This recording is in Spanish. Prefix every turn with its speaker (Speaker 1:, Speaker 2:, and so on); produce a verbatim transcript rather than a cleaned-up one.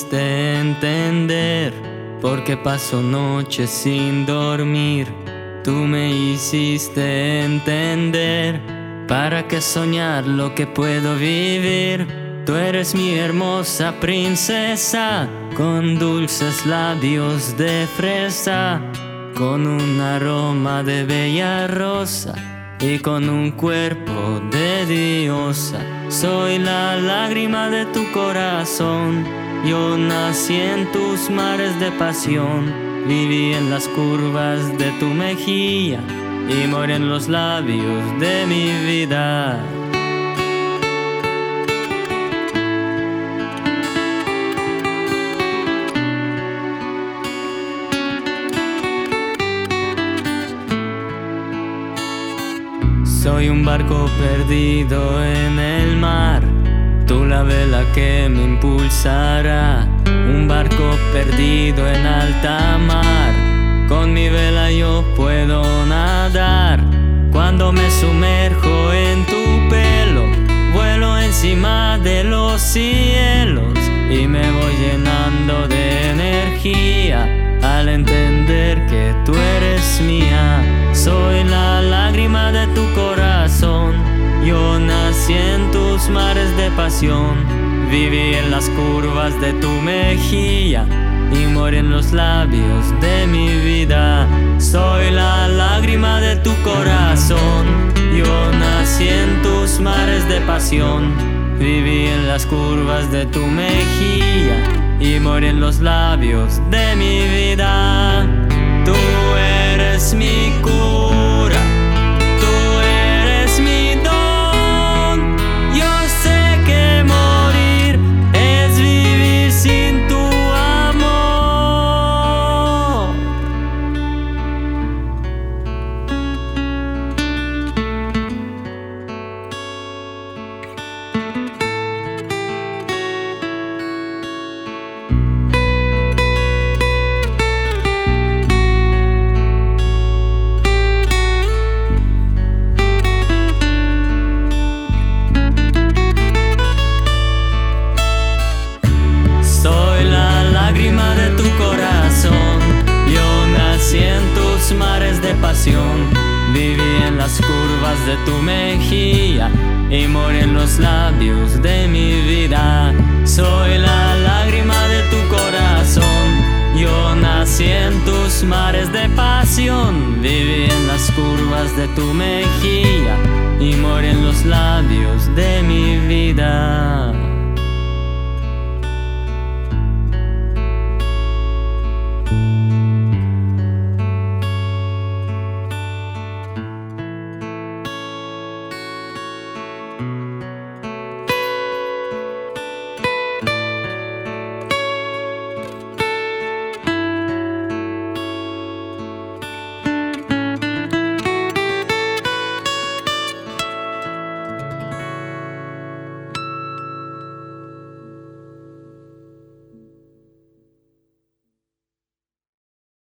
Speaker 1: hiciste entender, porque paso noches sin dormir. Tú me hiciste entender, para que soñar lo que puedo vivir. Tú eres mi hermosa princesa, con dulces labios de fresa, con un aroma de bella rosa y con un cuerpo de diosa. Soy la lágrima de tu corazón, yo nací en tus mares de pasión. Viví en las curvas de tu mejilla y morí en los labios de mi vida. Soy un barco perdido en el mar, tú la vela que me impulsará. Un barco perdido en alta mar, con mi vela yo puedo nadar. Cuando me sumerjo en tu pelo, vuelo encima de los cielos y me voy llenando de energía al entender que tú eres mía. Soy la lágrima de tu corazón, yo nací en tus mares de pasión. Viví en las curvas de tu mejilla y morí en los labios de mi vida. Soy la lágrima de tu corazón, yo nací en tus mares de pasión. Viví en las curvas de tu mejilla y morí en los labios de mi vida. Tú eres mi cura, tú eres mi don. Yo sé que morir es vivir sin tu amor. De tu corazón, yo nací en tus mares de pasión. Viví en las curvas de tu mejilla y morí en los labios de mi vida. Soy la lágrima de tu corazón, yo nací en tus mares de pasión. Viví en las curvas de tu mejilla y morí en los labios de mi vida.